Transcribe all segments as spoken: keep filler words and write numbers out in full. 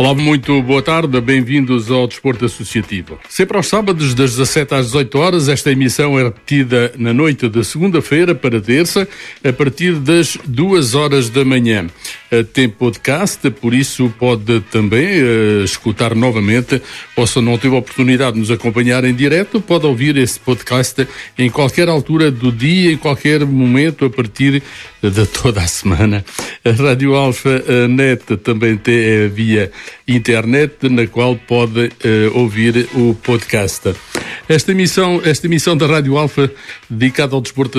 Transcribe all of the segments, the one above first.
Olá, muito boa tarde, bem-vindos ao Desporto Associativo. Sempre aos sábados, das dezassete às dezoito horas, esta emissão é repetida na noite de segunda-feira para terça, a partir das duas horas da manhã. Tem podcast, por isso pode também uh, escutar novamente, ou se não teve a oportunidade de nos acompanhar em direto, pode ouvir esse podcast em qualquer altura do dia, em qualquer momento, a partir de toda a semana. A Rádio Alfa uh, Net também tem uh, via internet, na qual pode uh, ouvir o podcast. Esta emissão, esta emissão da Rádio Alfa, dedicada ao desporto,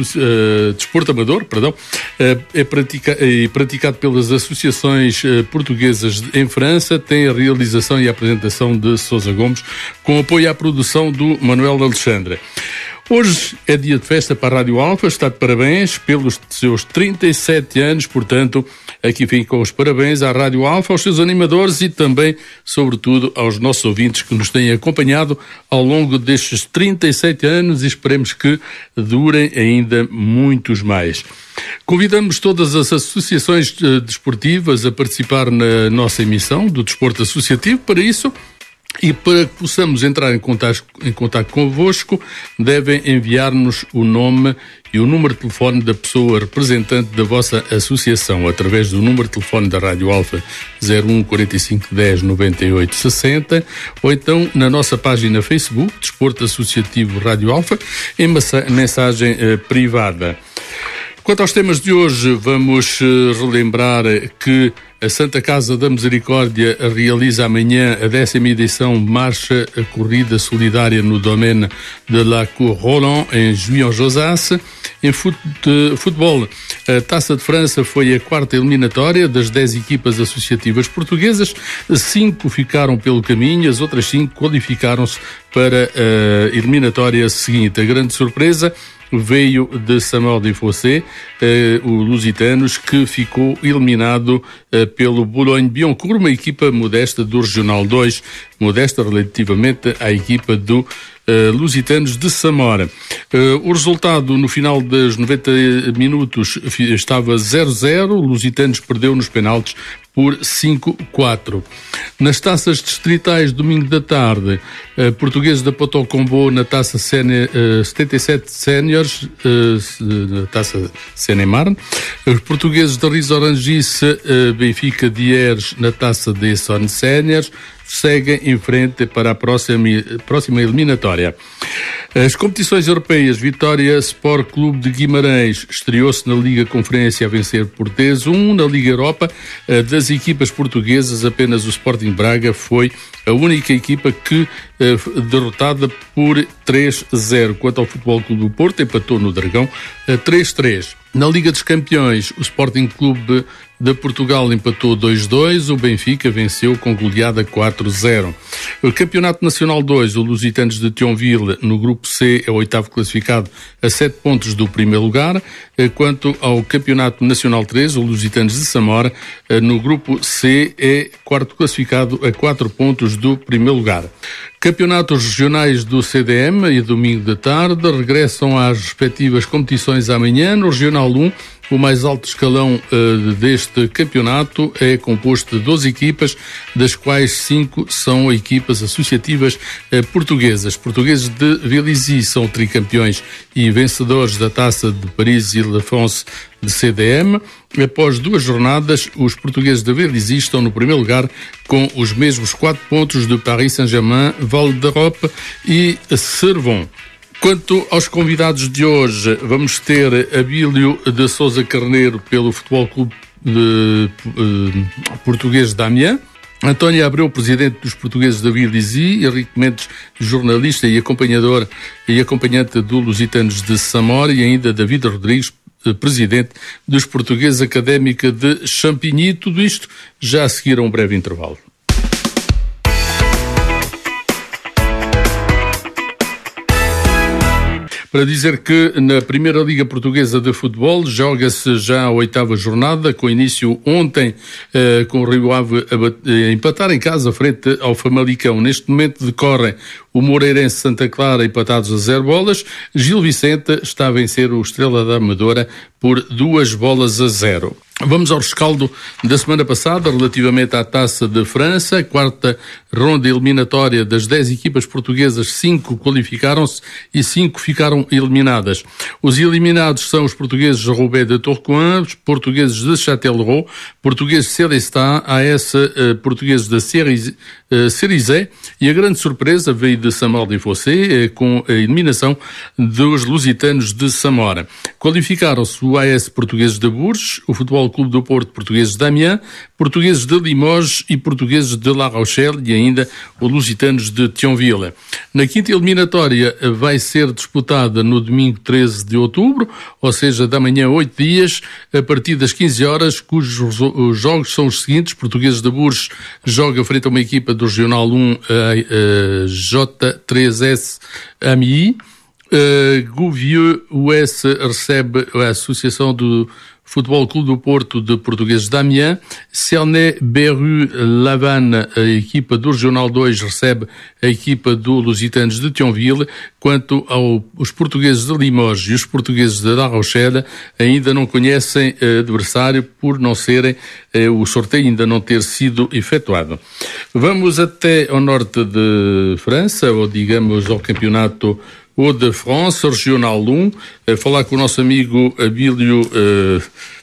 uh, desporto amador, perdão, uh, é, pratica, é praticado pelas associações uh, portuguesas em França, tem a realização e a apresentação de Sousa Gomes, com apoio à produção do Manuel Alexandre. Hoje é dia de festa para a Rádio Alfa, está de parabéns pelos seus trinta e sete anos, portanto, aqui ficam os parabéns à Rádio Alfa, aos seus animadores e também, sobretudo, aos nossos ouvintes que nos têm acompanhado ao longo destes trinta e sete anos e esperemos que durem ainda muitos mais. Convidamos todas as associações desportivas a participar na nossa emissão do Desporto Associativo. Para isso, e para que possamos entrar em contato, em contato convosco, devem enviar-nos o nome e o número de telefone da pessoa representante da vossa associação, através do número de telefone da Rádio Alfa zero um, quarenta e cinco, dez, noventa e oito, sessenta, ou então na nossa página Facebook, Desporto Associativo Rádio Alfa, em mensagem eh, privada. Quanto aos temas de hoje, vamos relembrar que a Santa Casa da Misericórdia realiza amanhã a décima edição Marcha a Corrida Solidária no domaine de la Cour Roland, em Juion-Josas. Em futebol, a Taça de França foi a quarta eliminatória das dez equipas associativas portuguesas. Cinco ficaram pelo caminho, as outras cinco qualificaram-se para a eliminatória seguinte. A grande surpresa veio de Samuel de Fossé, eh, o Lusitanos, que ficou eliminado eh, pelo Boulogne-Billancourt, uma equipa modesta do Regional dois, modesta relativamente à equipa do Uh, Lusitanos de Samora. Uh, o resultado no final dos noventa minutos estava zero a zero, o Lusitanos perdeu nos penaltis por cinco a quatro. Nas taças distritais, domingo da tarde, uh, portugueses da Potocombo na taça Sene, uh, setenta e sete Séniores, uh, na taça Seine-Marne, os portugueses da Risorangis, uh, Benfica de Hieres na taça de Essonne Séniores, seguem em frente para a próxima, próxima eliminatória. As competições europeias, Vitória Sport Clube de Guimarães estreou-se na Liga Conferência a vencer por três a um. Na Liga Europa, das equipas portuguesas, apenas o Sporting Braga foi a única equipa que derrotada por três a zero. Quanto ao Futebol Clube do Porto, empatou no Dragão três a três. Na Liga dos Campeões, o Sporting Clube de Portugal empatou dois a dois, o Benfica venceu com goleada quatro a zero. O Campeonato Nacional dois, o Lusitanos de Thionville, no Grupo C, é o oitavo classificado a sete pontos do primeiro lugar. Quanto ao Campeonato Nacional três, o Lusitanos de Samora, no Grupo C, é quarto classificado a quatro pontos do primeiro lugar. Campeonatos regionais do C D M e domingo da tarde regressam às respectivas competições amanhã. No Regional um, o mais alto escalão uh, deste campeonato é composto de doze equipas, das quais cinco são equipas associativas uh, portuguesas. Portugueses de Vélizy são tricampeões e vencedores da Taça de Paris e Ildefonse de C D M. Após duas jornadas, os portugueses de Vélizy estão no primeiro lugar com os mesmos quatro pontos de Paris Saint-Germain, Val d'Europe e Servon. Quanto aos convidados de hoje, vamos ter Abílio de Sousa Carneiro pelo Futebol Clube de, uh, Português de Amiens, António Abreu, presidente dos portugueses da Vélizy, Henrique Mendes, jornalista e acompanhador e acompanhante do Lusitanos de Samora, e ainda David Rodrigues, presidente dos portugueses Académica de Champigny. Tudo isto já a seguir a um breve intervalo. Para dizer que na Primeira Liga Portuguesa de Futebol joga-se já a oitava jornada, com início ontem eh, com o Rio Ave a, a empatar em casa frente ao Famalicão. Neste momento decorrem o Moreirense Santa Clara empatados a zero bolas. Gil Vicente está a vencer o Estrela da Amadora por duas bolas a zero. Vamos ao rescaldo da semana passada relativamente à Taça de França, quarta ronda eliminatória das dez equipas portuguesas, cinco qualificaram-se e cinco ficaram eliminadas. Os eliminados são os portugueses Roubaix de Tourcoing, os portugueses de Châtellerault, portugueses de Célestat, A S eh, portugueses de Cerizé, e a grande surpresa veio de Saint-Maur-des-Fossés, eh, com a eliminação dos lusitanos de Samora. Qualificaram-se o A S portugueses de Bourges, o Futebol Clube do Porto portugueses de Amiens, portugueses de Limoges e portugueses de La Rochelle e ainda os lusitanos de Thionville. Na quinta eliminatória vai ser disputada no domingo treze de outubro, ou seja, da manhã oito dias, a partir das quinze horas, cujos os jogos são os seguintes: portugueses de Bourges joga frente a uma equipa do Regional um, a, a J três S Amiens. Uh, Gouvieux U S recebe a Associação do Futebol Clube do Porto de Portugueses de Amiens. Cernay-Beru-Lavanne, a equipa do Regional dois, recebe a equipa do Lusitanos de Thionville. Quanto aos portugueses de Limoges e os portugueses de La Rochelle, ainda não conhecem uh, adversário por não serem, uh, o sorteio ainda não ter sido efetuado. Vamos até ao norte de França, ou digamos ao campeonato Hauts de France, Regional um, a falar com o nosso amigo Abílio, uh,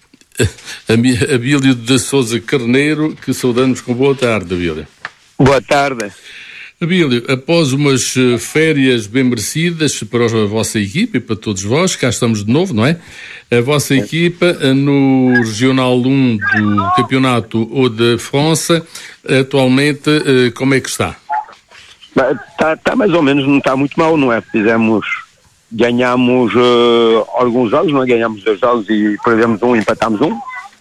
Abílio de Sousa Carneiro, que saudamos com boa tarde, Abílio. Boa tarde. Abílio, após umas férias bem merecidas para a vossa equipa e para todos vós, cá estamos de novo, não é? A vossa é. equipa no Regional um do Campeonato Hauts de France, atualmente, uh, como é que está? Está tá mais ou menos, não está muito mal, não é? Fizemos, ganhamos uh, alguns jogos, não é? Ganhamos dois jogos e perdemos um, empatámos um.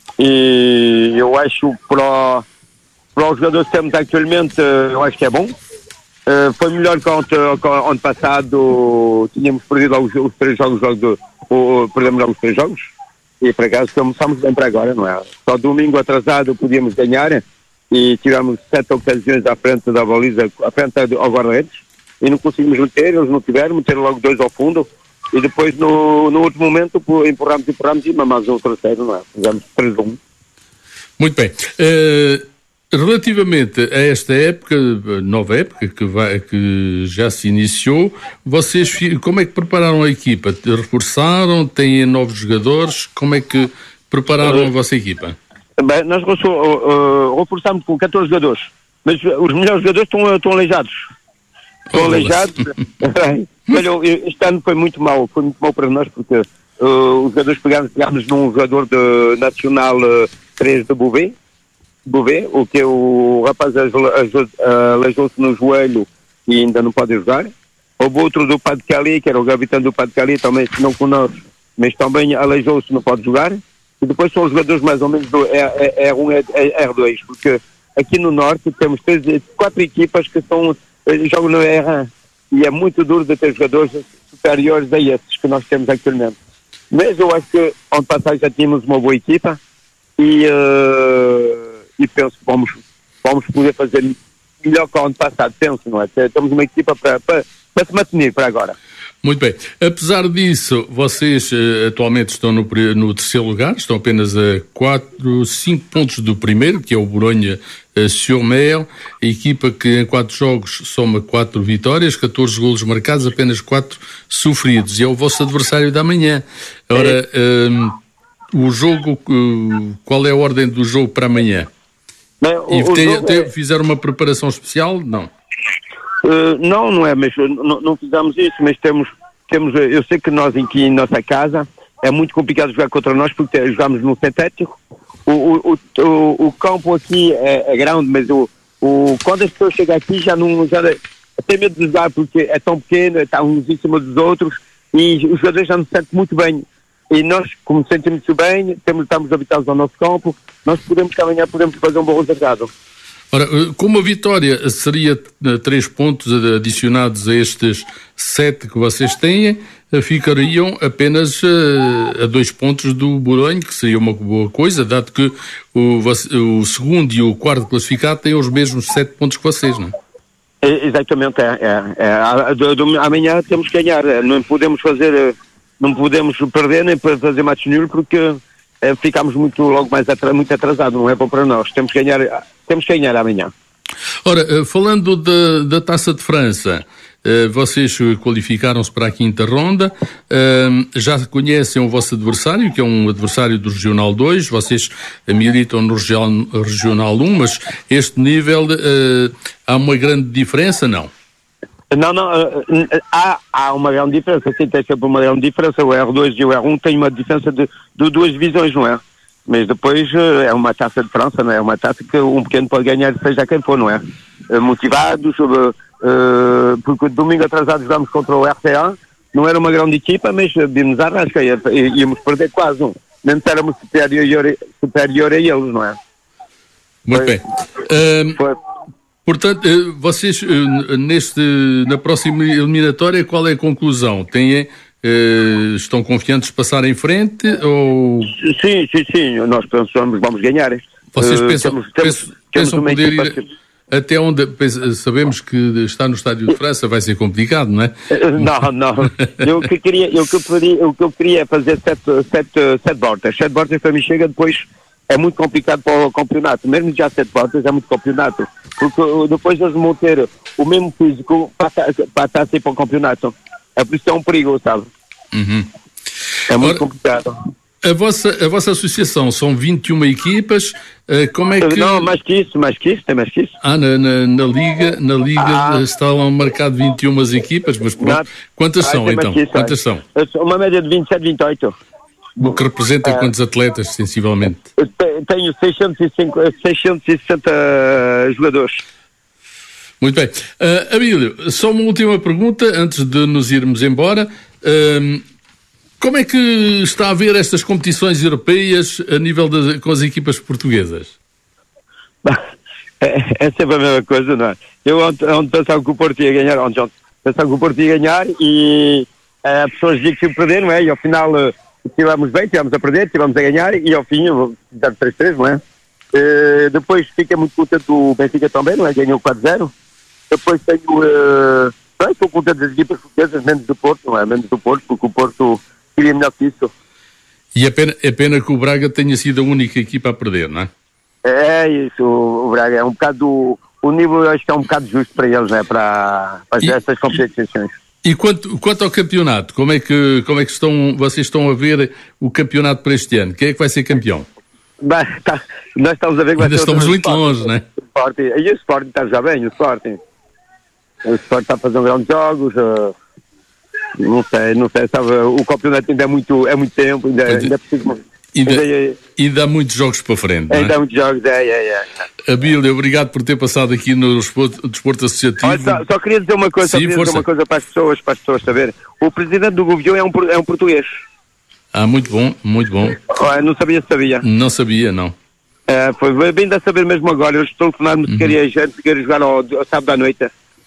E eu acho para, para os jogadores que temos atualmente, eu acho que é bom. Uh, foi melhor que o ano passado, tínhamos perdido os, os três jogos, jogos ou, perdemos logo os três jogos. E por acaso começamos bem para agora, não é? Só domingo atrasado podíamos ganhar. E tivemos sete ocasiões à frente da baliza, à frente ao guarda-redes, e não conseguimos meter, eles não tiveram, meteram logo dois ao fundo, e depois no, no último momento empurramos, empurramos e mamamos o terceiro, não é? Fizemos três a um. Muito bem. Uh, relativamente a esta época, nova época, que, vai, que já se iniciou, vocês como é que prepararam a equipa? Reforçaram? Têm novos jogadores? Como é que prepararam uh, a vossa equipa? Bem, nós uh, uh, reforçamos com catorze jogadores, mas os melhores jogadores estão, estão aleijados. Estão oh, aleijados. Olha, este ano foi muito mau, foi muito mau para nós, porque uh, os jogadores pegámos, pegámos num jogador de Nacional uh, três de Beauvais, Beauvais, o que o rapaz aleijou-se no joelho e ainda não pode jogar. Houve outro do Pas de Calais, que era o capitão do Pas de Calais, também se não connosco, mas também aleijou-se, não pode jogar. E depois são os jogadores mais ou menos do R um e R dois, porque aqui no Norte temos três, quatro equipas que são, jogam no R um, e é muito duro de ter jogadores superiores a esses que nós temos atualmente. Mas eu acho que ano passado já tínhamos uma boa equipa e, uh, e penso que vamos, vamos poder fazer melhor que o ano passado, penso, não é? Temos uma equipa para, para, para se manter para agora. Muito bem. Apesar disso, vocês uh, atualmente estão no, no terceiro lugar, estão apenas a quatro, cinco pontos do primeiro, que é o Boulogne-sur-Mer, uh, a equipa que em quatro jogos soma quatro vitórias, catorze golos marcados, apenas quatro sofridos, e é o vosso adversário da manhã. Ora, uh, o jogo, uh, qual é a ordem do jogo para amanhã? Bem, o, e tem, jogo tem, é... fizeram uma preparação especial? Não. Uh, não, não é, mas não, não fizemos isso, mas temos, temos, eu sei que nós aqui em nossa casa é muito complicado jogar contra nós porque jogamos no sintético, o, o, o, o campo aqui é, é grande, mas o, o, quando as pessoas chegam aqui já não, já tem medo de jogar porque é tão pequeno, está uns em cima dos outros e os jogadores já não se sentem muito bem. E nós, como sentimos muito bem, temos, estamos habitados ao nosso campo, nós podemos caminhar, podemos fazer um bom resultado. Ora, como a vitória seria três pontos adicionados a estes sete que vocês têm, ficariam apenas a dois pontos do Boulogne, que seria uma boa coisa, dado que o, o segundo e o quarto classificado têm os mesmos sete pontos que vocês, não é? É, exatamente, é. é, é do, do, amanhã temos que ganhar, não podemos fazer, não podemos perder nem fazer match nul, porque eh, ficámos muito, logo mais atra- muito atrasados, não é bom para nós. Temos que ganhar, temos que ganhar amanhã. Ora, falando da, da Taça de França, vocês qualificaram-se para a quinta ronda, já conhecem o vosso adversário, que é um adversário do Regional dois, vocês militam no Regional um, mas este nível há uma grande diferença, não? Não, não, há, há uma grande diferença, sim, tem sempre uma grande diferença. O R dois e o R um têm uma diferença de, de duas divisões, não é? Mas depois é uma taça de França, não é? É uma taça que um pequeno pode ganhar, seja quem for, não é? Motivados, uh, porque domingo atrasado jogámos contra o R T A, não era uma grande equipa, mas vimos a rasca, íamos perder quase um. Mesmo éramos superior, superior a eles, não é? Muito foi, bem. Uh, foi. Portanto, vocês, neste, na próxima eliminatória, qual é a conclusão? Têm... Uh, estão confiantes de passar em frente ou... Sim, sim, sim, nós pensamos vamos ganhar. Vocês uh, pensam, temos, pensam, temos, pensam temos poder ir que... até onde? Sabemos que estar no Estádio de França vai ser complicado, não é? Não, não. Eu que queria, eu que queria, o que eu queria é fazer sete, sete, sete voltas. Sete voltas para mim chega, depois é muito complicado para o campeonato. Mesmo já sete voltas é muito campeonato. Porque depois eles vão ter o mesmo físico para, para estar sempre para o campeonato. É por isso que é um perigo, sabe? Uhum. É muito Ora, complicado. A vossa, a vossa associação são vinte e uma equipas, uh, como é que... Não, mais que isso, mais que isso, tem mais que isso. Ah, na, na, na Liga, na Liga ah. está lá marcado vinte e uma equipas, mas pronto. Não. Quantas ah, são então? Isso, Quantas são? Uma média de vinte e sete, vinte e oito. O que representa ah. quantos atletas, sensivelmente? Tenho seiscentos e sessenta jogadores. Muito bem. Uh, Abílio, só uma última pergunta antes de nos irmos embora. Uh, como é que está a ver estas competições europeias a nível de, com as equipas portuguesas? É, é sempre a mesma coisa, não é? Eu ontem, ontem pensava que o Porto ia ganhar, ontem, ontem pensava que o Porto ia ganhar e as uh, pessoas diziam que iam perder, não é? E ao final uh, estivemos bem, estivemos a perder, estivemos a ganhar e ao fim fizemos três a três, não é? Uh, depois fica muito contente do Benfica também, não é? Ganhou quatro a zero. Depois tenho... Uh, bem, estou contente das equipas portuguesas, menos do Porto, não é? Menos do Porto, porque o Porto queria melhor que isso. E é pena, é pena que o Braga tenha sido a única equipa a perder, não é? É isso, o Braga é um bocado... O nível, acho que é um bocado justo para eles, né? Para, para e, estas competições. E quanto, quanto ao campeonato, como é que, como é que estão, vocês estão a ver o campeonato para este ano? Quem é que vai ser campeão? Bem, tá, nós estamos a ver que vai Ainda ser estamos muito longe, não é? E o Sporting está já bem, o Sporting. O Sporting está a fazer grandes jogos, uh, não sei, não sei, sabe, o campeonato ainda é muito, é muito tempo, ainda, ainda é preciso... Ainda, ainda, ainda há muitos jogos para frente, não é? Ainda há muitos jogos, é, é, é. Abílio, obrigado por ter passado aqui no Desporto, Desporto Associativo. Olha, só, só queria dizer uma coisa, Sim, só queria dizer uma coisa para as pessoas, para as pessoas saberem. O presidente do governo é um, é um português. Ah, muito bom, muito bom. Oh, não sabia se sabia. Não sabia, não. É, foi bem de saber mesmo agora. Eu estou telefonando-me se queria gente, se queria jogar ao, ao sábado à noite.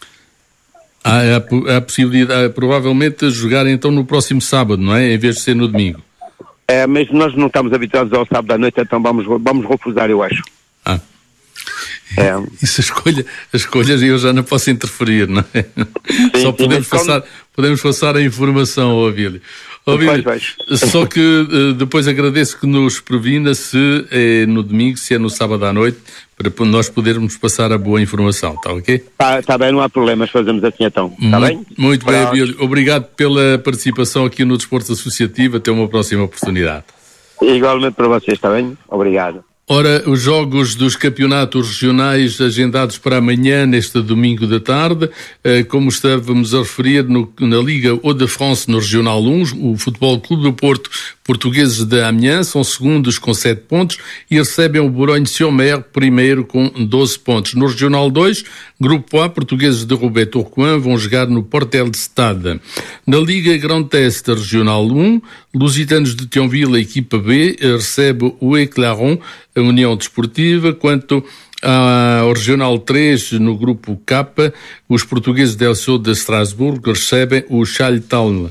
Ah, há a possibilidade, provavelmente, de jogar então no próximo sábado, não é? Em vez de ser no domingo. É, mas nós não estamos habituados ao sábado à noite, então vamos, vamos refusar, eu acho. Ah. É. Isso, a escolha, as escolhas eu já não posso interferir, não é? Sim, Só sim, podemos, passar, como... podemos passar a informação ao Abílio. Abílio, só que uh, depois agradeço que nos previna se é no domingo, se é no sábado à noite, para nós podermos passar a boa informação, está ok? Está tá bem, não há problemas, fazemos assim então, está bem? Muito bem, Abílio. Obrigado pela participação aqui no Desporto Associativo, até uma próxima oportunidade. Igualmente para vocês, está bem? Obrigado. Ora, os jogos dos campeonatos regionais agendados para amanhã, neste domingo da tarde, como estávamos a referir no, na Liga Hauts-de-France no Regional um, o Futebol Clube do Porto, portugueses de Amiens, são segundos com sete pontos e recebem o Boulogne-sur-Mer primeiro com doze pontos. No Regional dois, Grupo A, portugueses de Roubaix-Tourcoing vão jogar no Portel de Stade. Na Liga Grand Est Regional um, Lusitanos de Thionville, a equipa B, recebe o Éclaron, a União Desportiva. Quanto ao Regional três, no Grupo K, os portugueses del Sul de Estrasburgo recebem o Chaltal.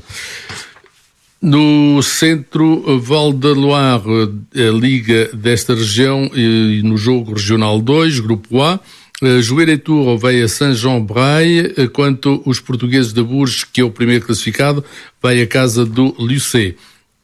No Centro Val de Loire, a Liga desta região, e no jogo Regional dois, Grupo A, Juiz-et-Tour vai a Saint-Jean-Bray, quanto os portugueses de Bourges, que é o primeiro classificado, vai à casa do Lucé.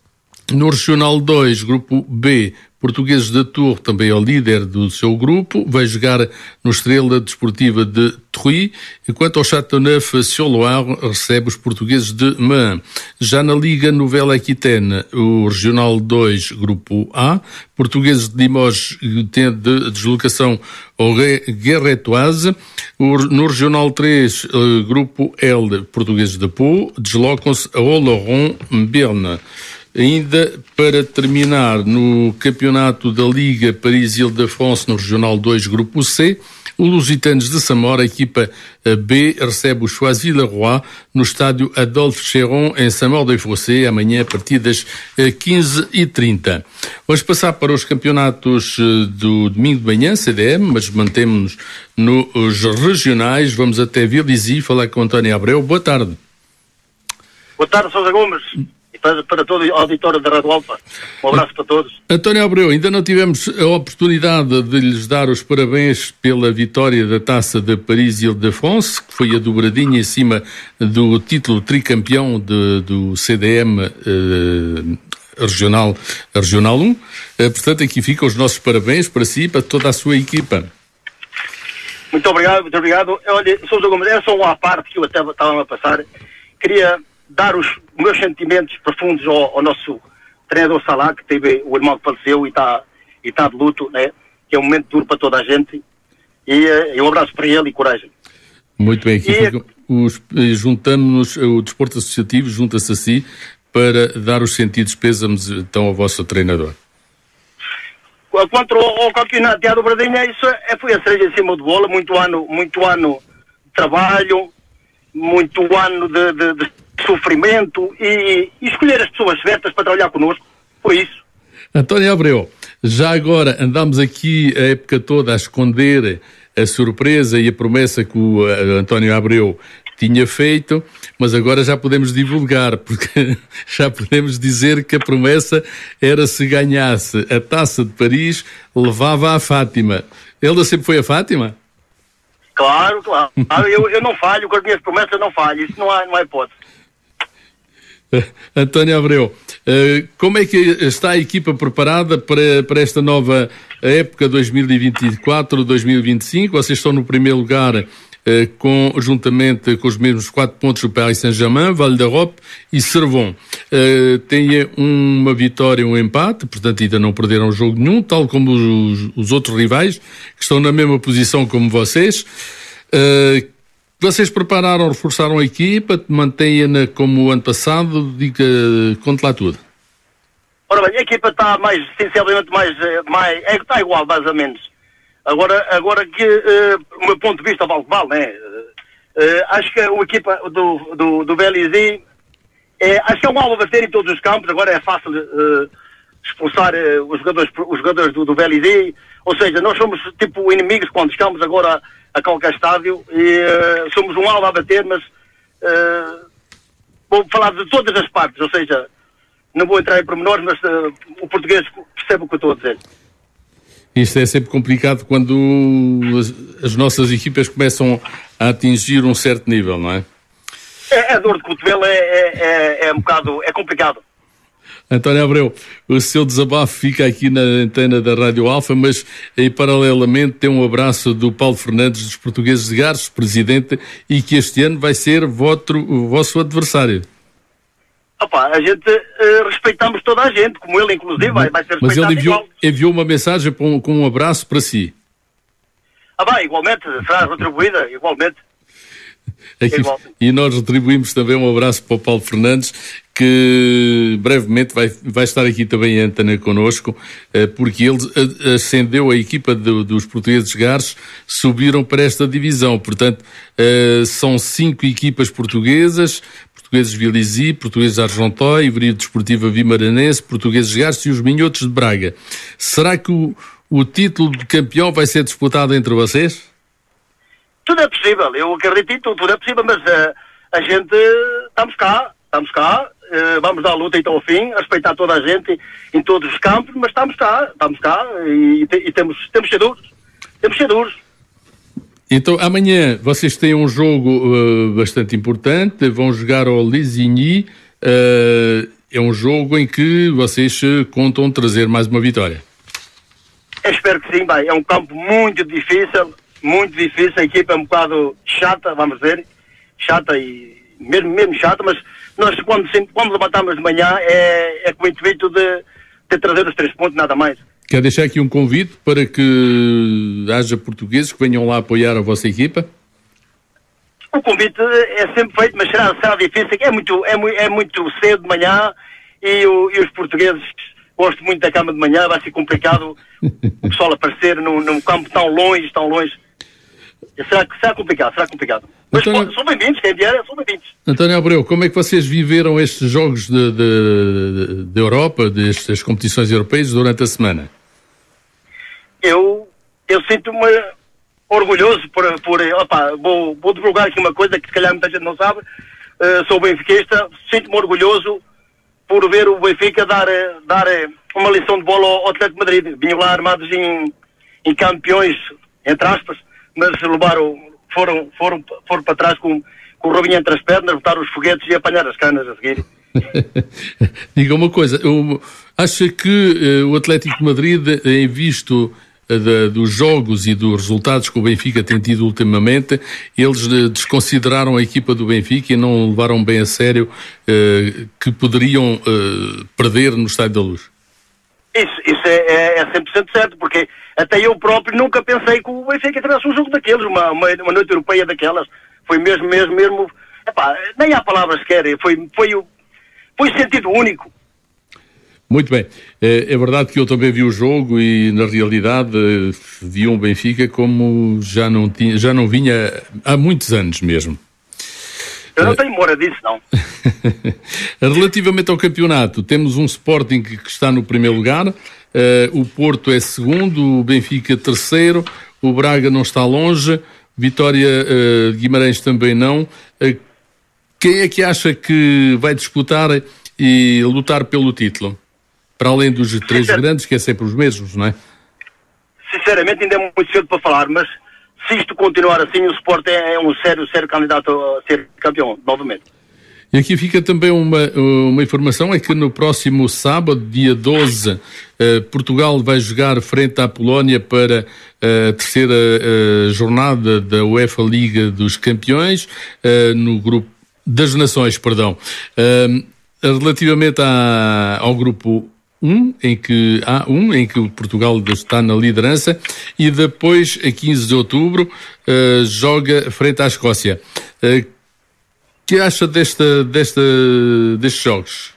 No Regional dois, Grupo B, Portugueses de Tours, também é o líder do seu grupo, vai jogar no Estrela Desportiva de Truy, enquanto o Châteauneuf-sur-Loire recebe os Portugueses de Mans. Já na Liga Nouvelle Aquitaine, o Regional dois, Grupo A, Portugueses de Limoges tem de deslocação ao Guerretoise. No Regional três, Grupo L, Portugueses de Pau, deslocam-se a Oloron-Berne. Ainda para terminar, no campeonato da Liga Paris-Île-de-France, no Regional dois, Grupo C, o Lusitanos de Samora, a equipa B, recebe o Choisy-le-Roi no estádio Adolphe Chéron, em Saint-Maur-des-Fossés, amanhã a partir das quinze e trinta. Vamos passar para os campeonatos do domingo de manhã, C D M, mas mantemos-nos nos regionais. Vamos até Vélizy falar com António Abreu. Boa tarde. Boa tarde, Sousa Gomes. Para, para todo o auditório da Rádio Alfa. Um abraço para todos. António Abreu, ainda não tivemos a oportunidade de lhes dar os parabéns pela vitória da Taça de Paris-Île-de-France, que foi a dobradinha em cima do título tricampeão de, do C D M eh, regional, regional um. Eh, portanto, aqui ficam os nossos parabéns para si e para toda a sua equipa. Muito obrigado, muito obrigado. Olha, Sousa Gomes, era só uma parte que eu até estava a passar. Queria dar os meus sentimentos profundos ao, ao nosso treinador Salah, que teve o irmão que faleceu e está e tá de luto, né? Que é um momento duro para toda a gente. E, e um abraço para ele e coragem. Muito bem, aqui e, os, juntamos-nos, o desporto associativo junta-se a si para dar os sentidos pêsames então ao vosso treinador. Quanto ao, ao campeonato de A Dobradinha, isso é, foi a cereja em cima de bola, muito ano, muito ano de trabalho, muito ano de, de, de sofrimento e, e escolher as pessoas certas para trabalhar connosco. Foi isso. António Abreu, já agora andamos aqui a época toda a esconder a surpresa e a promessa que o uh, António Abreu tinha feito, mas agora já podemos divulgar, porque já podemos dizer que a promessa era, se ganhasse a Taça de Paris, levava a Fátima. Ele sempre foi a Fátima? Claro, claro. eu, eu não falho, com as minhas promessas não falho, isso não há, não há hipótese. António Abreu, como é que está a equipa preparada para, para esta nova época dois mil e vinte e quatro, dois mil e vinte e cinco? Vocês estão no primeiro lugar, com, juntamente com os mesmos quatro pontos do Paris Saint-Germain, Val d'Europe e Servon. Têm uma vitória e um empate, portanto ainda não perderam jogo nenhum, tal como os, os outros rivais, que estão na mesma posição como vocês. Vocês prepararam, reforçaram a equipa, mantêm-na como o ano passado? Diga, conte lá tudo. Ora bem, a equipa está mais, sinceramente, mais, mais, é, está igual, mais ou menos. Agora, agora que, uh, o meu ponto de vista vale vale, né? Uh, acho que a equipa do, do, do Vélizy, é, acho que é um alvo a bater em todos os campos. Agora é fácil uh, expulsar uh, os jogadores, os jogadores do, do Vélizy. Ou seja, nós somos tipo inimigos quando chegamos agora a, a qualquer estádio e uh, somos um alvo a bater, mas uh, vou falar de todas as partes, ou seja, não vou entrar em pormenores, mas uh, o português percebe o que eu estou a dizer. Isto é sempre complicado quando as, as nossas equipas começam a atingir um certo nível, não é? É, a dor de cotovelo é, é, é, é um bocado, é complicado. António Abreu, o seu desabafo fica aqui na antena da Rádio Alfa, mas e, paralelamente tem um abraço do Paulo Fernandes dos Portugueses de Garços, presidente, e que este ano vai ser voto, o vosso adversário. Opa, a gente uh, respeitamos toda a gente, como ele inclusive vai, vai ser respeitado. Mas ele enviou, igual. enviou uma mensagem com, com um abraço para si. Ah bem, igualmente, será retribuída, igualmente. Aqui, e nós retribuímos também um abraço para o Paulo Fernandes, que brevemente vai, vai estar aqui também em antena connosco, porque ele ascendeu a equipa de, dos Portugueses de Garços, subiram para esta divisão. Portanto, são cinco equipas portuguesas: Portugueses de Vélizy, Portugueses de Argenteuil, Ivrea Desportiva Vimaranense, Portugueses de Garços e os Minhotos de Braga. Será que o, o título de campeão vai ser disputado entre vocês? Tudo é possível, eu acredito em tudo, tudo é possível, mas uh, a gente, estamos cá, estamos cá, uh, vamos dar a luta então ao fim, respeitar toda a gente em todos os campos, mas estamos cá, estamos cá e, e, e temos, temos que ser duros, temos que ser duros. Então, amanhã vocês têm um jogo uh, bastante importante, vão jogar ao Lisigny uh, é um jogo em que vocês contam trazer mais uma vitória. Eu espero que sim, bem, é um campo muito difícil, muito difícil, a equipa é um bocado chata, vamos dizer, chata e mesmo, mesmo chata, mas nós quando, quando levantamos de manhã é, é com o intuito de, de trazer os três pontos, nada mais. Quer deixar aqui um convite para que haja portugueses que venham lá apoiar a vossa equipa? O convite é sempre feito, mas será, será difícil, é muito, é, muito, é muito cedo de manhã e, o, e os portugueses gostam muito da cama de manhã, vai ser complicado o pessoal aparecer num, num campo tão longe, tão longe. Será, será complicado, será complicado. Mas António... são bem-vindos, quem vier, são bem-vindos. António Abreu, como é que vocês viveram estes jogos de, de, de Europa, destas competições europeias durante a semana? Eu, eu sinto-me orgulhoso por, por opa, vou, vou divulgar aqui uma coisa que se calhar muita gente não sabe, uh, sou benfiquista, sinto-me orgulhoso por ver o Benfica dar, dar uma lição de bola ao Atlético de Madrid. Vinham lá armados em, em campeões, entre aspas, mas levaram, foram, foram, foram para trás com, com o rabinho entre as pernas, botaram os foguetes e apanhar as canas a seguir. Diga uma coisa, eu, acha que uh, o Atlético de Madrid, em visto uh, de, dos jogos e dos resultados que o Benfica tem tido ultimamente, eles uh, desconsideraram a equipa do Benfica e não levaram bem a sério uh, que poderiam uh, perder no Estádio da Luz? Isso, isso é, é, é cem por cento certo, porque até eu próprio nunca pensei que o Benfica tivesse um jogo daqueles, uma, uma, uma noite europeia daquelas. Foi mesmo, mesmo, mesmo, epá, nem há palavras sequer, foi, foi o Foi sentido único. Muito bem. É, é verdade que eu também vi o jogo e, na realidade, vi um Benfica como já não, tinha, já não vinha há muitos anos mesmo. Eu não tenho memória disso, não. Relativamente ao campeonato, temos um Sporting que está no primeiro lugar, uh, o Porto é segundo, o Benfica terceiro, o Braga não está longe, Vitória uh, de Guimarães também não. Uh, Quem é que acha que vai disputar e lutar pelo título? Para além dos três grandes, que é sempre os mesmos, não é? Sinceramente, ainda é muito cedo para falar, mas se isto continuar assim, o Sport é um sério, sério candidato a ser campeão, novamente. E aqui fica também uma, uma informação, é que no próximo sábado, dia doze, eh, Portugal vai jogar frente à Polónia para a terceira eh, jornada da UEFA Liga dos Campeões, eh, no grupo das Nações, perdão. Uh, relativamente à, ao grupo um, em que há um, em que Portugal está na liderança, e depois, a quinze de outubro, uh, joga frente à Escócia. O uh, que acha desta, desta, destes jogos?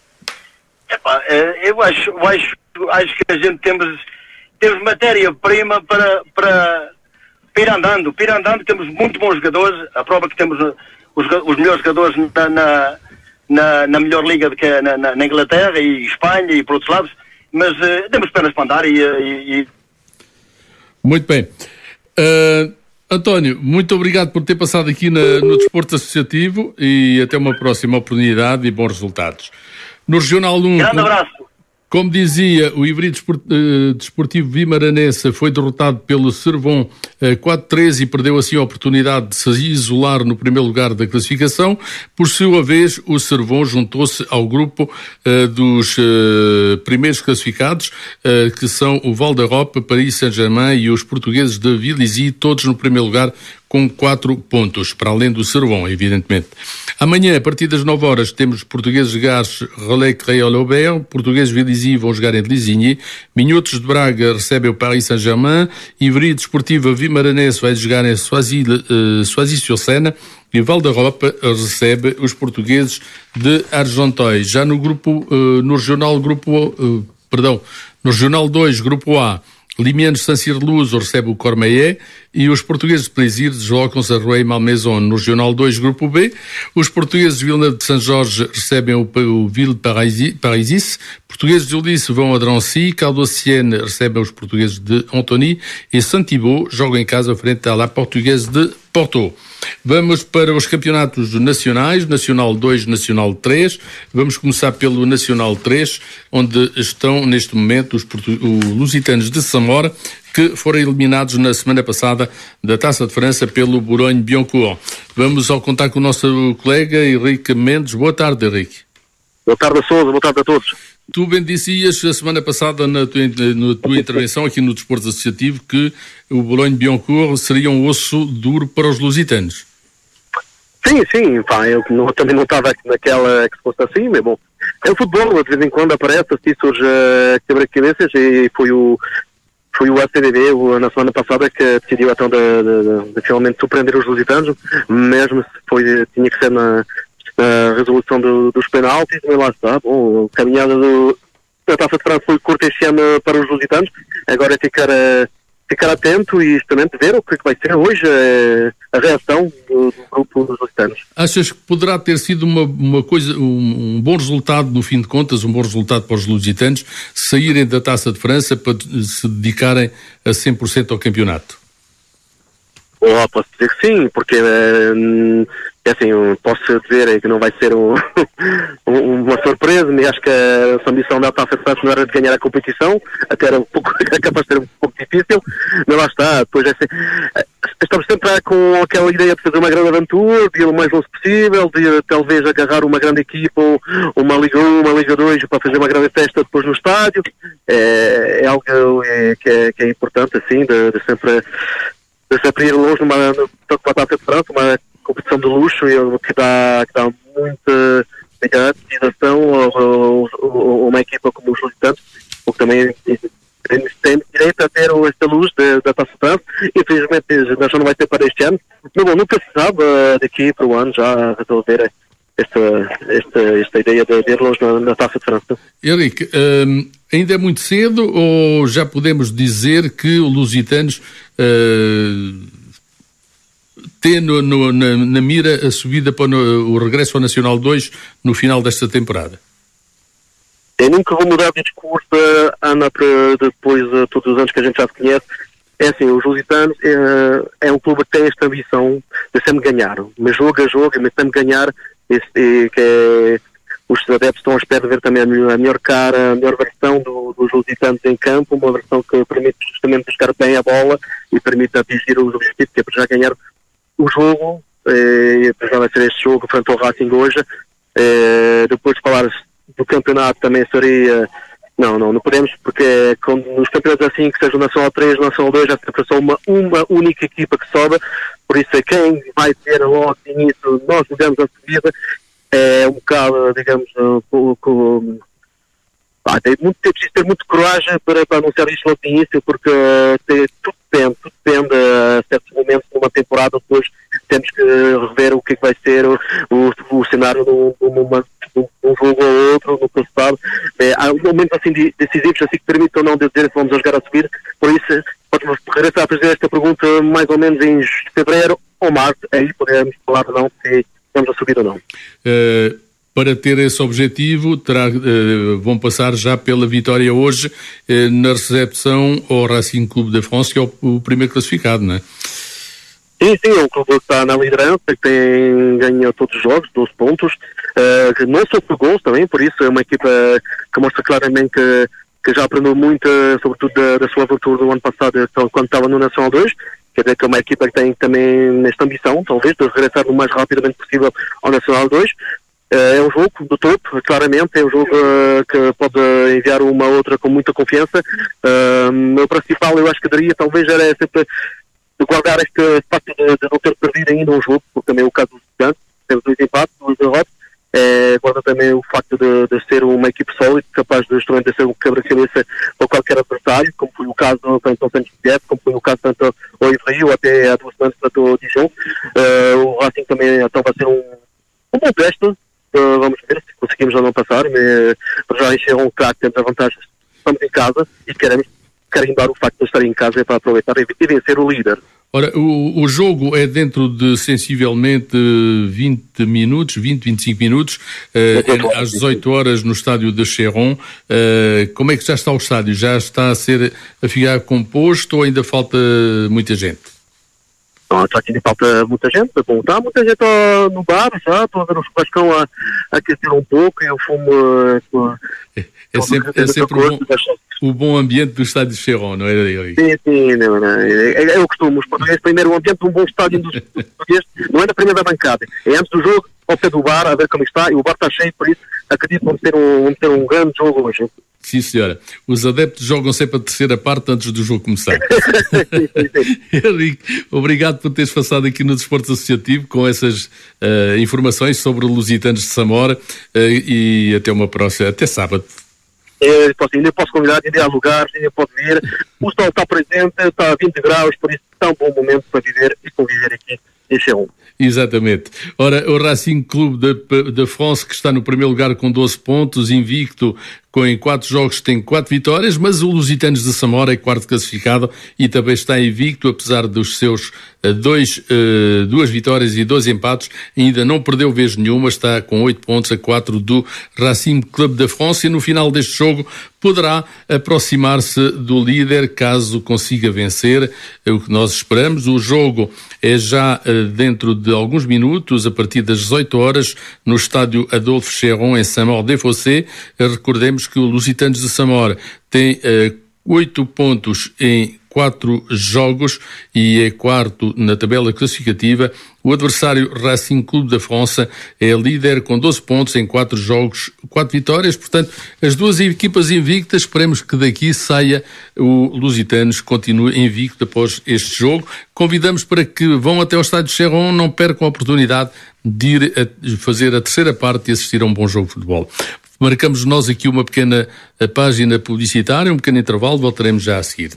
Epá, eu acho, eu acho, acho que a gente temos, temos matéria-prima para, para, para ir andando. Para ir andando, temos muito bons jogadores, a prova que temos Os, os melhores jogadores na, na, na, na melhor liga que é na, na, na Inglaterra e Espanha e por outros lados, mas uh, temos pernas para andar e, e, e... Muito bem. Uh, António, muito obrigado por ter passado aqui na, no Desporto Associativo e até uma próxima oportunidade e bons resultados. No Regional um... Grande abraço. Como dizia, o Ivry Desportivo Vimaranense foi derrotado pelo Servon quatro a três e perdeu assim a oportunidade de se isolar no primeiro lugar da classificação. Por sua vez, o Servon juntou-se ao grupo uh, dos uh, primeiros classificados, uh, que são o Val-d'Europe, Paris Saint-Germain e os portugueses de Villizy, todos no primeiro lugar com quatro pontos, para além do Servon, evidentemente. Amanhã, a partir das nove horas, temos portugueses de Gars, Relais Créole-Aubert, portugueses de Villizy vão jogar em Lisigny, Minhotos de Braga recebem o Paris Saint-Germain, Ivry Desportiva Vimaranense vai jogar em Soisy-sur-Seine e Val-d'Europe recebe os portugueses de Argenteuil. Já no grupo, uh, no regional grupo, uh, perdão, no regional dois, grupo A, Limianos Saint-Cyr-Luso recebe o Cormeillet e os portugueses de Plaisir deslocam-se a Rueil-Malmaison. No Regional dois, Grupo B, os portugueses de Villeneuve de Saint-Jorge recebem o, o Ville-Parisis, portugueses de Ulice vão a Drancy, Caldo-Sienne recebem os portugueses de Antony e Saint-Thibault jogam em casa frente à La Portuguesa de Porto. Vamos para os campeonatos nacionais, Nacional dois, Nacional três. Vamos começar pelo Nacional três, onde estão neste momento os, os lusitanos de Samora, que foram eliminados na semana passada da Taça de França pelo Boulogne-Billancourt. Vamos ao contato com o nosso colega Henrique Mendes. Boa tarde, Henrique. Boa tarde a Sousa, boa tarde a todos. Tu bem dizias a semana passada na tua, na tua intervenção aqui no Desporto Associativo que o Boulogne-Billancourt seria um osso duro para os lusitanos. Sim, sim, pá, eu não, também não estava naquela que se fosse assim, mas bom, é o futebol, de vez em quando aparece, assim surge uh, quebra-cabeças e foi o, foi o A C D B o, na semana passada que decidiu então de, de, de, de finalmente surpreender os lusitanos, mesmo se foi, tinha que ser na a resolução do, dos penaltis, mas lá está. Bom, a caminhada do, da Taça de França foi curta este ano para os lusitanos. Agora é ficar, uh, ficar atento e justamente ver o que, é que vai ser hoje uh, a reação do, do grupo dos lusitanos. Achas que poderá ter sido uma, uma coisa, um, um bom resultado, no fim de contas, um bom resultado para os lusitanos saírem da Taça de França para se dedicarem a cem por cento ao campeonato? Oh, posso dizer que sim, porque uh, é assim, posso dizer que não vai ser um, uma surpresa, mas acho que a ambição da Taça de França não era de ganhar a competição, até era um pouco, era capaz de ser um pouco difícil, mas lá está, depois é assim, estamos sempre com aquela ideia de fazer uma grande aventura, de ir o mais longe possível, de talvez agarrar uma grande equipa, ou uma Liga um, uma Liga dois, para fazer uma grande festa depois no estádio, é, é algo é, que, é, que é importante, assim, de, de sempre... de sempre ir longe numa, tanto para a Taça de França, uma competição de luxo que dá, que dá muita utilização a uma equipa como os lusitanos, o que também tem, tem direito a ter esta luz de, da Taça de França. Infelizmente já não vai ter para este ano, mas bom, nunca se sabe, daqui para o ano já resolver esta, esta, esta ideia de, de ir longe na, na Taça de França. Henrique, hum, ainda é muito cedo ou já podemos dizer que o Lusitanos uh, tem no, no, na, na mira a subida para no, o regresso ao Nacional dois no final desta temporada? Eu nunca vou mudar de discurso, Ana, para depois de todos os anos que a gente já se conhece. É assim, os Lusitanos é, é um clube que tem esta ambição de sempre ganhar, mas jogo a jogo, mas sempre ganhar. Este, que é, os adeptos estão à espera de ver também a melhor, a melhor cara, a melhor versão do, dos lusitanos em campo, uma versão que permite justamente buscar bem a bola e permite atingir os objetivos, que é para já ganhar o jogo, e já vai ser este jogo frente ao Racing hoje. E, depois de falar do campeonato também seria, não, não, não podemos, porque quando, nos campeonatos assim, que seja o Nacional três, o Nacional dois, já sempre só uma, uma única equipa que sobe. Por isso é quem vai ter logo de início, nós digamos a subida, é um bocado, digamos, um pouco, ah, tem muito, é preciso ter muito coragem para, para anunciar isto logo de início, porque tem, tudo depende, tudo depende a certos momentos numa temporada, depois temos que rever o que é que vai ser o, o, o cenário de um jogo ou outro, no que se sabe. É, há momentos assim decisivos, assim que permitem ou não dizer que vamos a jogar a subir, por isso podemos regressar a fazer esta pergunta mais ou menos em fevereiro ou março, aí podemos falar ou não se vamos a subir ou não. Uh, para ter esse objetivo, terá, uh, vão passar já pela vitória hoje uh, na recepção ao Racing Clube de France, que é o, o primeiro classificado, não é? Sim, sim, é um clube que está na liderança, que tem ganho todos os jogos, doze pontos, uh, que não sofre gols também, por isso é uma equipa que mostra claramente que, que já aprendeu muito, sobretudo da, da sua aventura do ano passado, quando estava no Nacional dois, quer dizer que é uma equipa que tem também nesta ambição, talvez, de regressar o mais rapidamente possível ao Nacional dois. Uh, é um jogo do topo, claramente, é um jogo uh, que pode enviar uma outra com muita confiança. Uh, o principal, eu acho que daria, talvez, era sempre de guardar este facto de, de não ter perdido ainda um jogo, porque também é o caso do Estudiantes, teve dois empates, dois derrotas. É, guarda também o facto de, de ser uma equipe sólida, capaz de justamente ser um quebra-cabeça para qualquer adversário, como foi o caso tanto ao Santos Dias, como foi o caso tanto ao Ivry, ou até há duas semanas tanto ao Dijon. Uh, o Racing também então vai ser um, um bom teste, uh, vamos ver se conseguimos ou não passar, mas para já encher um craque, temos a vantagem, estamos em casa e queremos carimbar o facto de estar em casa para aproveitar e, e vencer o líder. Ora, o, o jogo é dentro de sensivelmente vinte minutos, vinte, vinte e cinco minutos, uh, às dezoito horas no estádio de Chéron. Uh, como é que já está o estádio? Já está a ser a ficar composto ou ainda falta muita gente? Não, já que ainda falta muita gente, bom, está muita gente ó, no bar, já, estou a ver o churrascão a, a aquecer um pouco e eu fumo... Uh, é, é sempre, é sempre bom. O bom ambiente do estádio de Chéron, não é, Henrique? Sim, sim, não, não. É, é o costume. Os portugueses, primeiro, o ambiente de um bom estádio dos portugueses não é na primeira bancada. É antes do jogo, ao pé do bar, a ver como está, e o bar está cheio, por isso acredito que vamos ter um, vamos ter um grande jogo hoje. Sim, senhora. Os adeptos jogam sempre a terceira parte antes do jogo começar. Henrique, obrigado por teres passado aqui no Desporto Associativo com essas uh, informações sobre os Lusitanos de Samora uh, e até uma próxima, até sábado. Eu posso, ainda posso convidar, ainda há lugares, ainda pode vir. O sol está presente, está a vinte graus, por isso está um bom momento para viver e conviver aqui em Chéron. Exatamente. Ora, o Racing Clube de, de France, que está no primeiro lugar com doze pontos, invicto, com em quatro jogos tem quatro vitórias, mas o Lusitanos de Samora é quarto classificado e também está invicto, apesar dos seus uh, dois, uh, duas vitórias e dois empates, ainda não perdeu vez nenhuma, está com oito pontos a quatro do Racing Clube de France e no final deste jogo poderá aproximar-se do líder caso consiga vencer, é o que nós esperamos. O jogo é já uh, dentro de alguns minutos, a partir das dezoito horas, no estádio Adolphe Chéron, em Saint-Maur-des-Fossés. Recordemos que o Lusitanos de Samora tem oito uh, pontos em quatro jogos e é quarto na tabela classificativa. O adversário Racing Clube da França é líder com doze pontos em quatro jogos, quatro vitórias. Portanto, as duas equipas invictas, esperemos que daqui saia o Lusitanos, continue invicto após este jogo. Convidamos para que vão até ao estádio Chéron, não percam a oportunidade de ir a fazer a terceira parte e assistir a um bom jogo de futebol. Marcamos nós aqui uma pequena página publicitária, um pequeno intervalo, voltaremos já a seguir.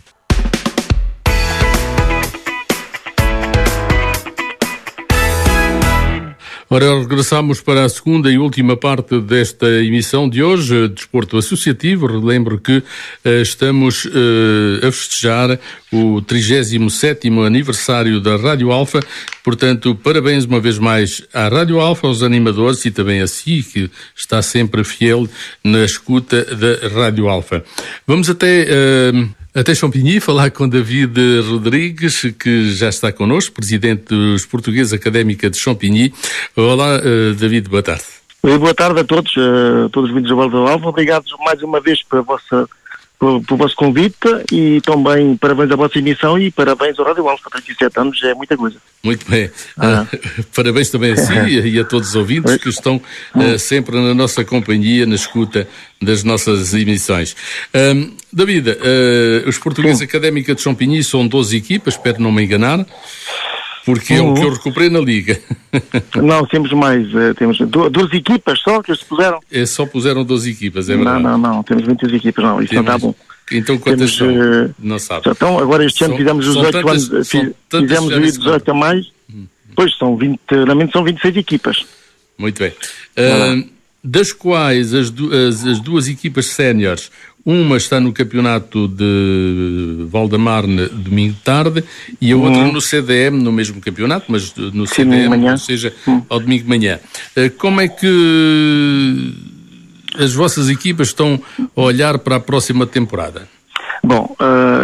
Ora, regressamos para a segunda e última parte desta emissão de hoje, Desporto Associativo. Relembro que uh, estamos uh, a festejar o trigésimo sétimo aniversário da Rádio Alfa. Portanto, parabéns uma vez mais à Rádio Alfa, aos animadores e também a si, que está sempre fiel na escuta da Rádio Alfa. Vamos até... Uh, Até Champigny, falar com David Rodrigues, que já está connosco, presidente dos Portugueses Académica de Champigny. Olá, uh, David, boa tarde. Boa tarde a todos, uh, todos os vindos da Rádio Alfa. Obrigado mais uma vez pela vossa, pelo, pelo vosso convite e também parabéns à vossa emissão e parabéns ao Rádio Alfa. trinta e sete anos é muita coisa. Muito bem. Ah. Uh, parabéns também a si e a todos os ouvintes que estão uh, sempre na nossa companhia, na escuta das nossas emissões. Um, David, uh, os Portugueses Sim. Académica de Champigny são doze equipas, espero não me enganar, porque uhum. é o que eu recuperei na Liga. Não, temos mais, uh, temos doze equipas só que eles puseram. É, só puseram doze equipas, é verdade? Não, não, não, temos vinte equipas, não, isso temos, não está bom. Então quantas temos, são? Uh, não sabe. Então agora este ano são, fizemos os dezoito anos, fizemos os dezoito a mais, hum. Pois são vinte, realmente são vinte e seis equipas. Muito bem. Uh, das quais as, du as, as duas equipas séniores, uma está no campeonato de Val-de-Marne domingo de tarde e a outra hum. no C D M, no mesmo campeonato, mas no Sim, C D M, ou seja, hum. ao domingo de manhã. Uh, como é que as vossas equipas estão a olhar para a próxima temporada? Bom,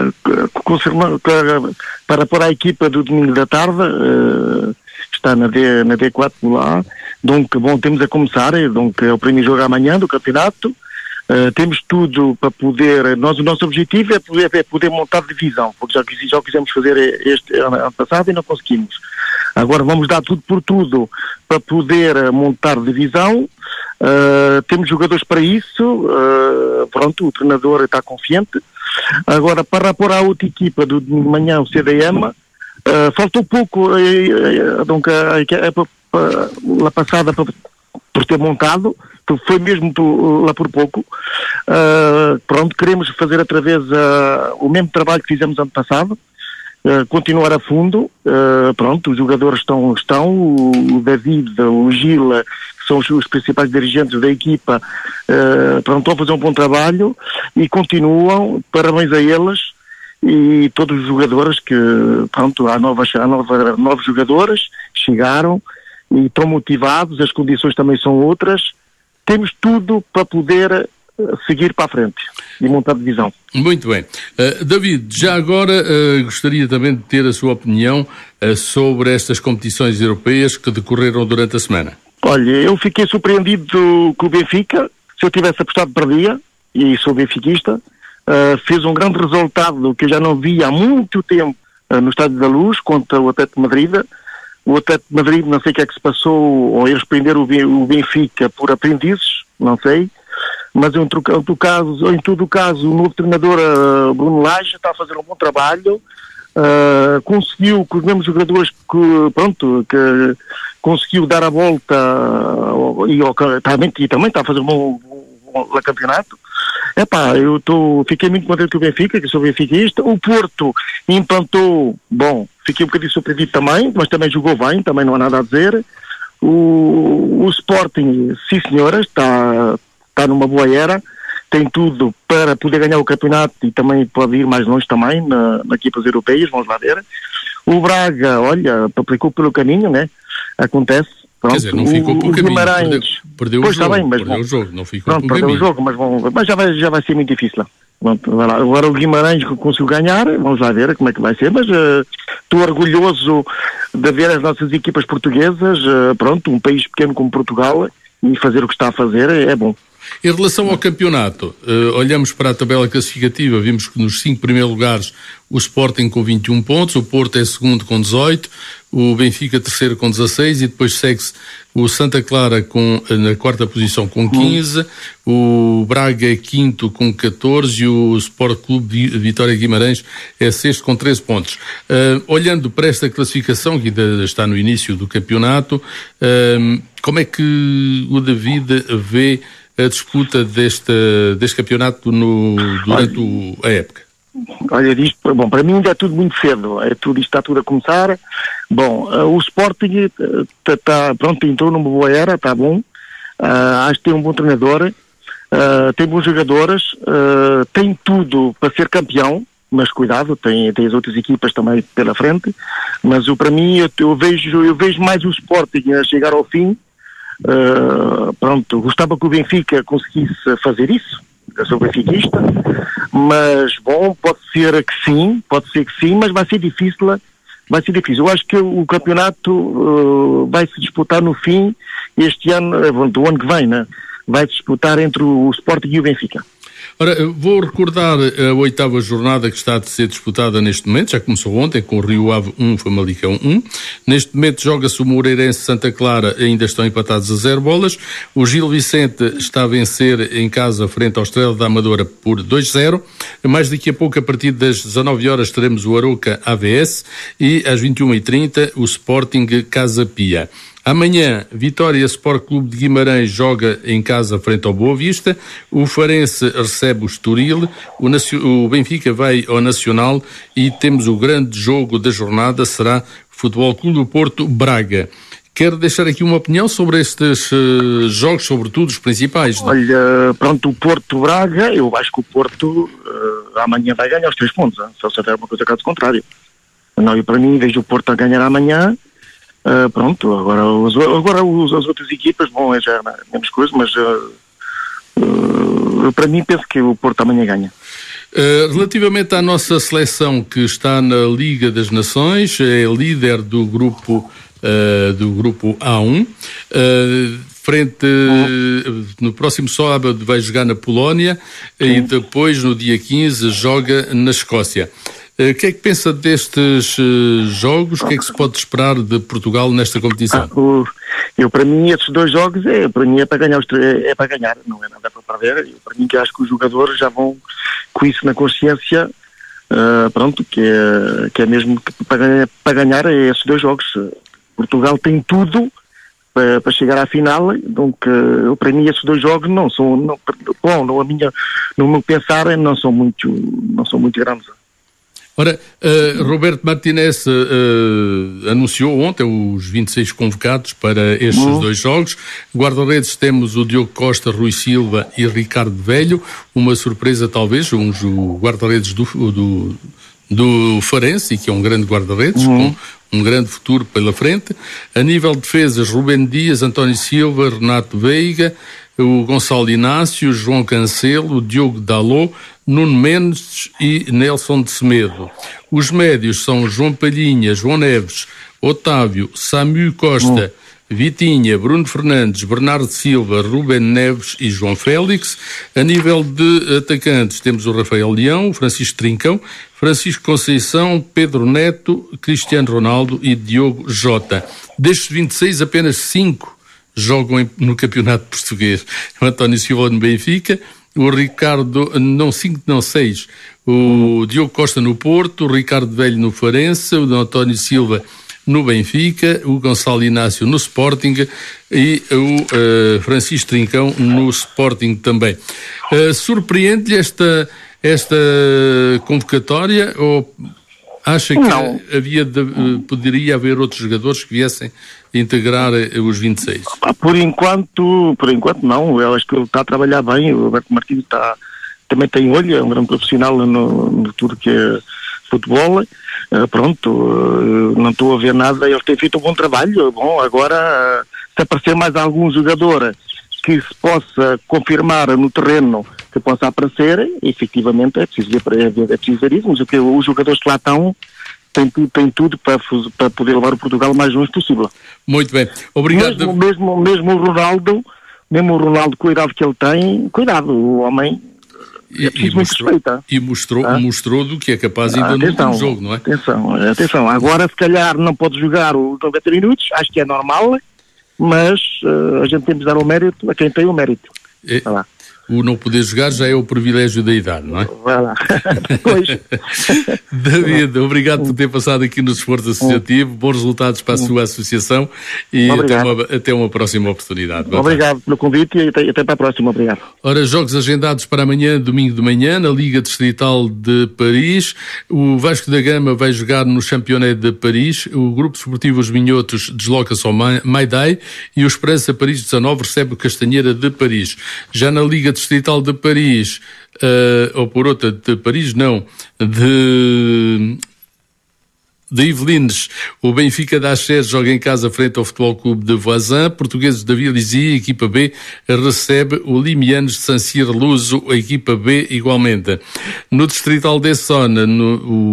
uh, para pôr a equipa do domingo da tarde, uh, está na, D, na D quatro lá, donc, bom, temos a começar, donc, é o primeiro jogo amanhã do campeonato, uh, temos tudo para poder, nós, o nosso objetivo é poder, é poder montar divisão, porque já, já quisemos fazer este ano passado e não conseguimos. Agora vamos dar tudo por tudo para poder montar divisão. Uh, temos jogadores para isso, uh, pronto, o treinador está confiante. Agora, para pôr a outra equipa do domingo de manhã, o C D M, uh, faltou pouco, uh, uh, donc, a equipa lá passada por, por ter montado, foi mesmo por, lá por pouco. Uh, pronto, queremos fazer outra vez uh, o mesmo trabalho que fizemos ano passado. Uh, continuar a fundo, uh, pronto, os jogadores estão, estão o, o David, o Gila, que são os, os principais dirigentes da equipa, uh, pronto, estão a fazer um bom trabalho e continuam, parabéns a eles e todos os jogadores que, pronto, há, novas, há nova, novos jogadores, chegaram e estão motivados, as condições também são outras, temos tudo para poder seguir para a frente e montar divisão. Muito bem. Uh, David, já agora uh, gostaria também de ter a sua opinião uh, sobre estas competições europeias que decorreram durante a semana. Olha, eu fiquei surpreendido com o Benfica. Se eu tivesse apostado, perdia, e sou benfiquista. Uh, fez um grande resultado que eu já não via há muito tempo uh, no Estádio da Luz contra o Atlético de Madrid. O Atlético de Madrid, não sei o que é que se passou, ou eles prenderam o Benfica por aprendizes. não sei. Mas em todo caso, em todo caso, o novo treinador uh, Bruno Lage está a fazer um bom trabalho. Uh, conseguiu com os mesmos jogadores que, pronto, que conseguiu dar a volta uh, e, uh, também, e também está a fazer um bom, bom, bom campeonato. Epá, eu tô, fiquei muito contente com o Benfica, que sou benfiquista. O Porto implantou, bom, fiquei um bocadinho surpreendido também, mas também jogou bem, também não há nada a dizer. O, o Sporting, sim senhora, está, está numa boa era. Tem tudo para poder ganhar o campeonato e também pode ir mais longe também na, na equipas europeias, vamos lá ver. O Braga, olha, aplicou pelo caminho, né? Acontece. Pronto. Quer dizer, não ficou o, pelo caminho, Guimarães, perdeu, perdeu pois o jogo, está bem, mas perdeu bom, o jogo, não ficou pronto, pelo perdeu caminho. o jogo, mas, bom, mas já, vai, já vai ser muito difícil. Pronto, vai lá. Agora o Guimarães conseguiu ganhar, vamos lá ver como é que vai ser, mas estou uh, orgulhoso de ver as nossas equipas portuguesas, uh, pronto, um país pequeno como Portugal, e fazer o que está a fazer é, é bom. Em relação ao campeonato, uh, olhamos para a tabela classificativa, vimos que nos cinco primeiros lugares o Sporting com vinte e um pontos, o Porto é segundo com dezoito, o Benfica terceiro com dezasseis e depois segue-se o Santa Clara com, na quarta posição com quinze, hum. o Braga é quinto com catorze e o Sport Clube Vitória Guimarães é sexto com treze pontos. Uh, olhando para esta classificação, que ainda está no início do campeonato, uh, como é que o David vê a disputa deste, deste campeonato no, durante o, a época? Olha, disto, bom, para mim ainda é tudo muito cedo, é tudo, isto está tudo a começar. Bom, uh, o Sporting uh, tá, pronto, entrou numa boa era, está bom, uh, acho que tem um bom treinador, uh, tem bons jogadores, uh, tem tudo para ser campeão, mas cuidado, tem, tem as outras equipas também pela frente, mas eu, para mim eu, eu, vejo, eu vejo mais o Sporting a chegar ao fim. Uh, pronto, gostava que o Benfica conseguisse fazer isso, eu sou benfiquista, mas bom, pode ser que sim, pode ser que sim, mas vai ser difícil, vai ser difícil. Eu acho que o campeonato uh, vai se disputar no fim, este ano, do ano que vem, né? Vai se disputar entre o Sporting e o Benfica. Ora, vou recordar a oitava jornada que está a ser disputada neste momento, já começou ontem com o Rio Ave um, Famalicão um. Neste momento joga-se o Moreirense Santa Clara, ainda estão empatados a zero bolas. O Gil Vicente está a vencer em casa frente ao Estrela da Amadora por dois a zero. Mais daqui a pouco, a partir das dezanove horas, teremos o Arouca A V S e às vinte e uma e trinta o Sporting Casa Pia. Amanhã, Vitória Sport Clube de Guimarães joga em casa frente ao Boa Vista, o Farense recebe o Estoril, o, Nacio... o Benfica vai ao Nacional e temos o grande jogo da jornada, será Futebol Clube do Porto Braga. Quero deixar aqui uma opinião sobre estes uh, jogos, sobretudo os principais. Não? Olha, pronto, o Porto Braga, eu acho que o Porto uh, amanhã vai ganhar os três pontos, hein? Só se houver uma coisa caso contrário. Não, eu para mim vejo o Porto a ganhar amanhã. Uh, pronto, agora, os, agora os, as outras equipas, bom, é já a mesma coisa, mas uh, uh, para mim penso que o Porto amanhã ganha. Uh, relativamente à nossa seleção que está na Liga das Nações, é líder do grupo, uh, do grupo A um, uh, frente, uh, no próximo sábado vai jogar na Polónia. Sim. E depois no dia quinze joga na Escócia. O que é que pensa destes uh, jogos? O que é que se pode esperar de Portugal nesta competição? Ah, o, eu, para mim, estes dois jogos, é, para mim é para ganhar, é, é para ganhar, não é nada para perder. Eu, para mim, que acho que os jogadores já vão com isso na consciência, uh, pronto, que é, que é mesmo que para, ganhar, para ganhar é esses dois jogos. Portugal tem tudo para, para chegar à final, então, eu, para mim, esses dois jogos não são, não, bom, no, a minha, no meu pensar, não são muito, não são muito grandes. Ora, uh, Roberto Martinez uh, uh, anunciou ontem os vinte e seis convocados para estes uhum. dois jogos. Guarda-redes temos o Diogo Costa, Rui Silva e Ricardo Velho. Uma surpresa talvez, um, o guarda-redes do, do, do Farense, que é um grande guarda-redes, uhum. com um grande futuro pela frente. A nível de defesas, Rubén Dias, António Silva, Renato Veiga, o Gonçalo Inácio, João Cancelo, o Diogo Dalot, Nuno Mendes e Nelson de Semedo. Os médios são João Palhinha, João Neves, Otávio, Samu Costa, oh. Vitinha, Bruno Fernandes, Bernardo Silva, Rubén Neves e João Félix. A nível de atacantes temos o Rafael Leão, o Francisco Trincão, Francisco Conceição, Pedro Neto, Cristiano Ronaldo e Diogo Jota. Destes vinte e seis, apenas cinco jogam em, no Campeonato Português. O António Silva no Benfica, o Ricardo, não cinco, não seis, o Diogo Costa no Porto, o Ricardo Velho no Farense, o António Silva no Benfica, o Gonçalo Inácio no Sporting e o uh, Francisco Trincão no Sporting também. Uh, surpreende-lhe esta, esta convocatória ou acha que não. havia de, uh, poderia haver outros jogadores que viessem integrar os vinte e seis? Por enquanto, por enquanto não. Eu acho que ele está a trabalhar bem. O Roberto Martins está, também tem olho, é um grande profissional no, no tudo que é futebol. Uh, pronto, uh, não estou a ver nada. Ele tem feito um bom trabalho. Bom, agora, uh, se aparecer mais algum jogador que se possa confirmar no terreno, que possa aparecer, efetivamente é preciso ver, é preciso ver isso, mas os jogadores que lá estão têm, têm tudo para, para poder levar o Portugal o mais longe possível. Muito bem, obrigado. Mesmo, mesmo, mesmo o Ronaldo, mesmo o Ronaldo, cuidado que ele tem, cuidado, o homem é preciso muito respeito. E mostrou, ah? mostrou do que é capaz ainda ah, atenção, no último jogo, não é? Atenção, atenção, agora se calhar não pode jogar os noventa minutos, acho que é normal, mas uh, a gente tem de dar o mérito a quem tem o mérito. É. Vai lá. O não poder jogar já é o privilégio da idade, não é? Vai lá. Pois. David, obrigado por ter passado aqui no Desporto Associativo. Bons resultados para a sua associação e até uma, até uma próxima oportunidade. Boa obrigado tarde. pelo convite e até, até para a próxima. Obrigado. Ora, jogos agendados para amanhã, domingo de manhã, na Liga Distrital de Paris. O Vasco da Gama vai jogar no Championnat de Paris. O Grupo Desportivo Os Minhotos desloca-se ao Maidai e o Esperança Paris dezanove recebe o Castanheira de Paris. Já na Liga Distrital de Paris, uh, ou por outra de Paris, não, de, de Yvelines, o Benfica da Axés joga em casa frente ao Futebol Clube de Voisin. Portugueses da Vilisi, a equipa B, recebe o Limianos de San Cyr Luso, a equipa B igualmente. No Distrital de Essone, no,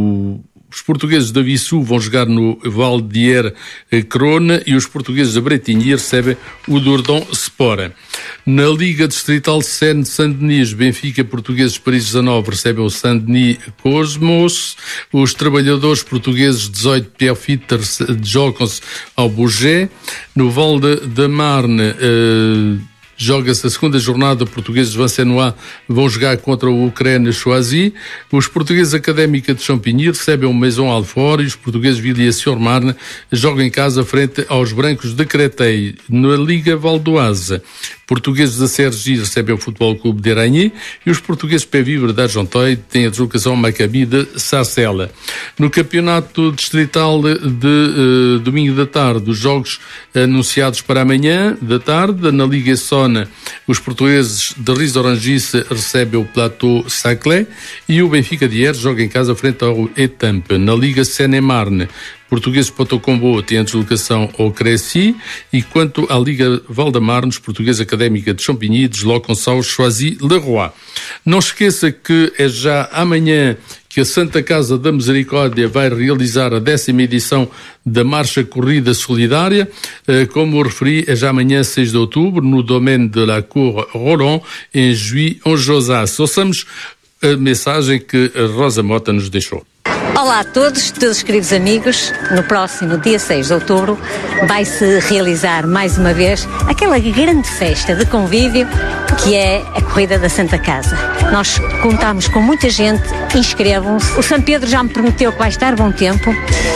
o os portugueses da Vissu vão jogar no Valdier Crone e os portugueses da Bretigny recebem o Dordogne Sport. Na Liga Distrital de Saint-Denis, Benfica Portugueses Paris dezanove recebem o Saint-Denis Cosmos. Os trabalhadores portugueses dezoito Pierrefitte jogam-se ao Bourget. No Val de, de Marne, uh, joga-se a segunda jornada, portugueses de Vancenois vão jogar contra o Ucrânia Choisy. Os portugueses Académica de Champigny recebem o Maison Alfort e os portugueses Villiers-sur-Marne jogam em casa frente aos brancos de Créteil. Na Liga Valdoise, portugueses da Cergy recebem o Futebol Clube de Eragny e os portugueses Pé Vivre da Argenteuil têm a deslocação ao Maccabi de Sarcelles. No campeonato distrital de, de uh, domingo da tarde, os jogos anunciados para amanhã da tarde, na Liga Essone, os portugueses de Riz-Orangis recebem o Plateau Saclay e o Benfica de Hères joga em casa frente ao Étampes. Na Liga Seine-et-Marne, portugueses Potocombo têm a deslocação ao Crécy e quanto à Liga Val-de-Marne, os portugueses Académica de Champigny deslocam-se ao Choisy-le-Roi. Não esqueça que é já amanhã que a Santa Casa da Misericórdia vai realizar a décima edição da Marcha Corrida Solidária. Como referi, é já amanhã, seis de outubro, no Domaine de la Cour Roland, em Juí-en-Josas. Ouçamos a mensagem que a Rosa Mota nos deixou. Olá a todos, todos queridos amigos. No próximo dia seis de outubro vai-se realizar mais uma vez aquela grande festa de convívio que é a Corrida da Santa Casa. Nós contamos com muita gente, inscrevam-se. O São Pedro já me prometeu que vai estar bom tempo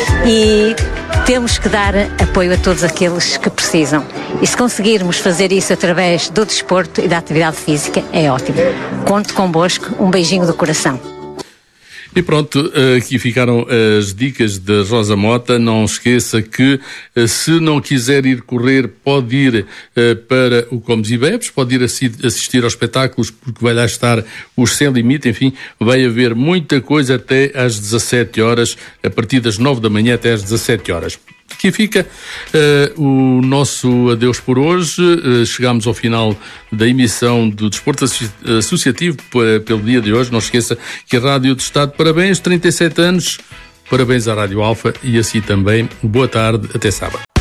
e temos que dar apoio a todos aqueles que precisam. E se conseguirmos fazer isso através do desporto e da atividade física, é ótimo. Conto convosco, um beijinho do coração. E pronto, aqui ficaram as dicas de Rosa Mota. Não esqueça que se não quiser ir correr, pode ir para o Comes e Bebes, pode ir assistir aos espetáculos, porque vai lá estar os Sem Limite. Enfim, vai haver muita coisa até às dezassete horas, a partir das nove da manhã até às dezassete horas. Aqui fica uh, o nosso adeus por hoje. Uh, chegamos ao final da emissão do Desporto Associativo p- pelo dia de hoje. Não esqueça que a Rádio do Estado, parabéns, trinta e sete anos, parabéns à Rádio Alfa e assim também, boa tarde, até sábado.